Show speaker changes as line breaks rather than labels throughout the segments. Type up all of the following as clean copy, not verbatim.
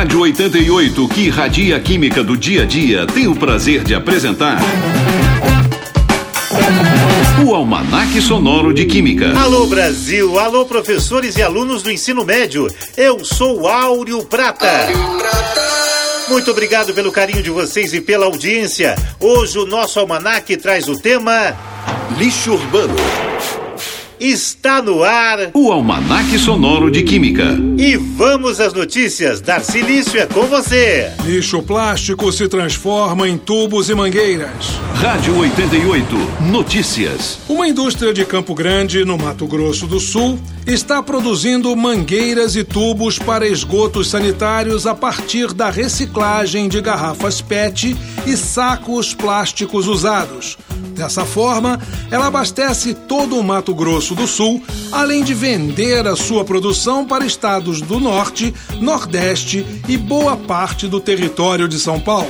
Rádio 88, que irradia a química do dia a dia, tem o prazer de apresentar o Almanaque Sonoro de Química.
Alô Brasil, alô professores e alunos do ensino médio. Eu sou Áureo Prata. Muito obrigado pelo carinho de vocês e pela audiência. Hoje o nosso almanaque traz o tema
Lixo urbano.
Está no ar
o Almanaque Sonoro de Química.
E vamos às notícias. Darcy Lício é com você.
Lixo plástico se transforma em tubos e mangueiras.
Rádio 88, notícias.
Uma indústria de Campo Grande, no Mato Grosso do Sul, está produzindo mangueiras e tubos para esgotos sanitários a partir da reciclagem de garrafas PET e sacos plásticos usados. Dessa forma, ela abastece todo o Mato Grosso do Sul, além de vender a sua produção para estados do Norte, Nordeste e boa parte do território de São Paulo.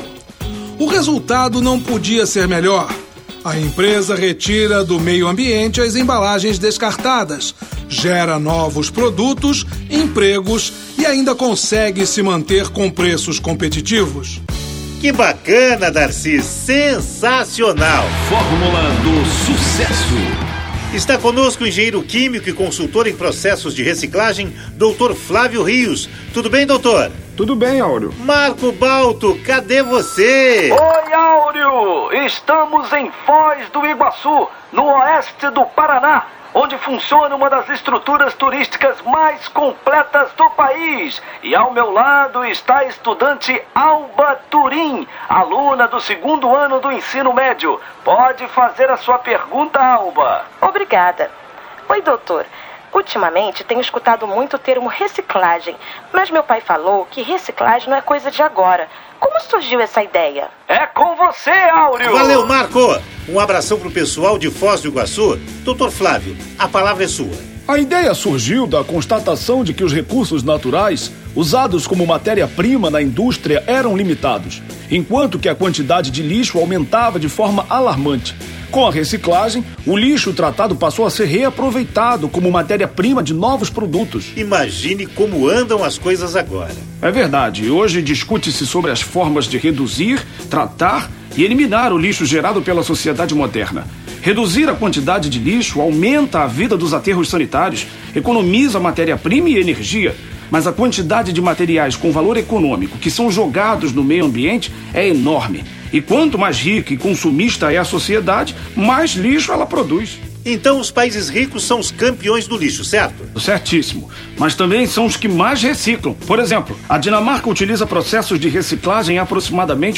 O resultado não podia ser melhor. A empresa retira do meio ambiente as embalagens descartadas, gera novos produtos, empregos e ainda consegue se manter com preços competitivos.
Que bacana, Darcy! Sensacional!
Fórmula do sucesso.
Está conosco o engenheiro químico e consultor em processos de reciclagem, Dr. Flávio Rios. Tudo bem, doutor?
Tudo bem, Áureo.
Marco Balto, cadê você?
Oi, Áureo! Estamos em Foz do Iguaçu, no oeste do Paraná, onde funciona uma das estruturas turísticas mais completas do país. E ao meu lado está a estudante Alba Turim, aluna do 2º ano do ensino médio. Pode fazer a sua pergunta, Alba.
Obrigada. Oi, doutor. Ultimamente tenho escutado muito o termo reciclagem, mas meu pai falou que reciclagem não é coisa de agora. Como surgiu essa ideia?
É com você, Áureo!
Valeu, Marco! Um abração pro pessoal de Foz do Iguaçu. Doutor Flávio, a palavra é sua.
A ideia surgiu da constatação de que os recursos naturais usados como matéria-prima na indústria eram limitados, enquanto que a quantidade de lixo aumentava de forma alarmante. Com a reciclagem, o lixo tratado passou a ser reaproveitado como matéria-prima de novos produtos.
Imagine como andam as coisas agora.
É verdade. Hoje discute-se sobre as formas de reduzir, tratar e eliminar o lixo gerado pela sociedade moderna. Reduzir a quantidade de lixo aumenta a vida dos aterros sanitários, economiza matéria-prima e energia. Mas a quantidade de materiais com valor econômico que são jogados no meio ambiente é enorme. E quanto mais rica e consumista é a sociedade, mais lixo ela produz.
Então os países ricos são os campeões do lixo, certo?
Certíssimo. Mas também são os que mais reciclam. Por exemplo, a Dinamarca utiliza processos de reciclagem em aproximadamente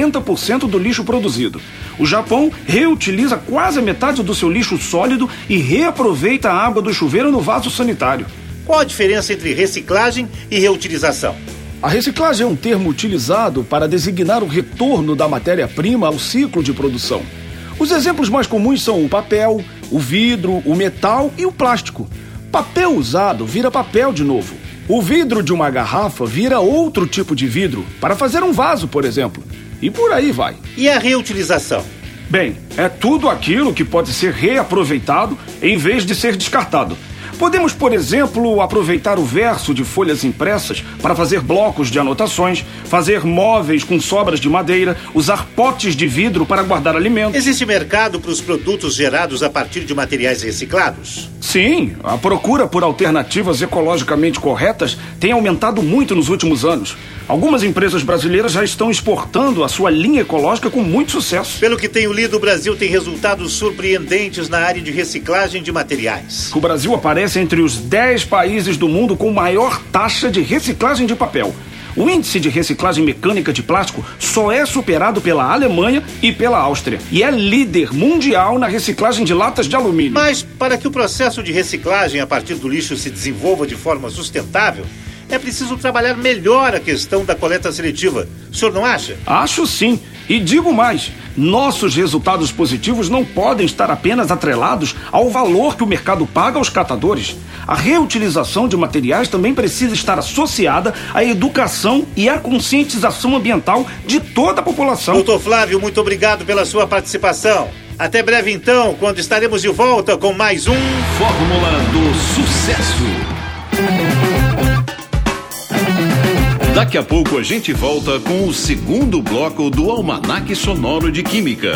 40% do lixo produzido. O Japão reutiliza quase a metade do seu lixo sólido e reaproveita a água do chuveiro no vaso sanitário.
Qual a diferença entre reciclagem e reutilização?
A reciclagem é um termo utilizado para designar o retorno da matéria-prima ao ciclo de produção. Os exemplos mais comuns são o papel, o vidro, o metal e o plástico. Papel usado vira papel de novo. O vidro de uma garrafa vira outro tipo de vidro, para fazer um vaso, por exemplo. E por aí vai.
E a reutilização?
Bem, é tudo aquilo que pode ser reaproveitado em vez de ser descartado. Podemos, por exemplo, aproveitar o verso de folhas impressas para fazer blocos de anotações, fazer móveis com sobras de madeira, usar potes de vidro para guardar alimentos.
Existe mercado para os produtos gerados a partir de materiais reciclados?
Sim, a procura por alternativas ecologicamente corretas tem aumentado muito nos últimos anos. Algumas empresas brasileiras já estão exportando a sua linha ecológica com muito sucesso.
Pelo que tenho lido, o Brasil tem resultados surpreendentes na área de reciclagem de materiais.
O Brasil aparece entre os 10 países do mundo com maior taxa de reciclagem de papel. O índice de reciclagem mecânica de plástico só é superado pela Alemanha e pela Áustria. E é líder mundial na reciclagem de latas de alumínio.
Mas, para que o processo de reciclagem a partir do lixo se desenvolva de forma sustentável, é preciso trabalhar melhor a questão da coleta seletiva. O senhor não acha?
Acho sim. E digo mais, nossos resultados positivos não podem estar apenas atrelados ao valor que o mercado paga aos catadores. A reutilização de materiais também precisa estar associada à educação e à conscientização ambiental de toda a população.
Doutor Flávio, muito obrigado pela sua participação. Até breve então, quando estaremos de volta com mais um
Fórmula do Sucesso. Daqui a pouco a gente volta com o segundo bloco do Almanaque Sonoro de Química.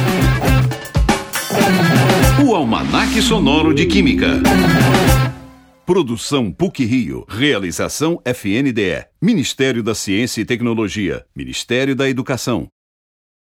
O Almanaque Sonoro de Química. Produção PUC-Rio. Realização FNDE. Ministério da Ciência e Tecnologia. Ministério da Educação.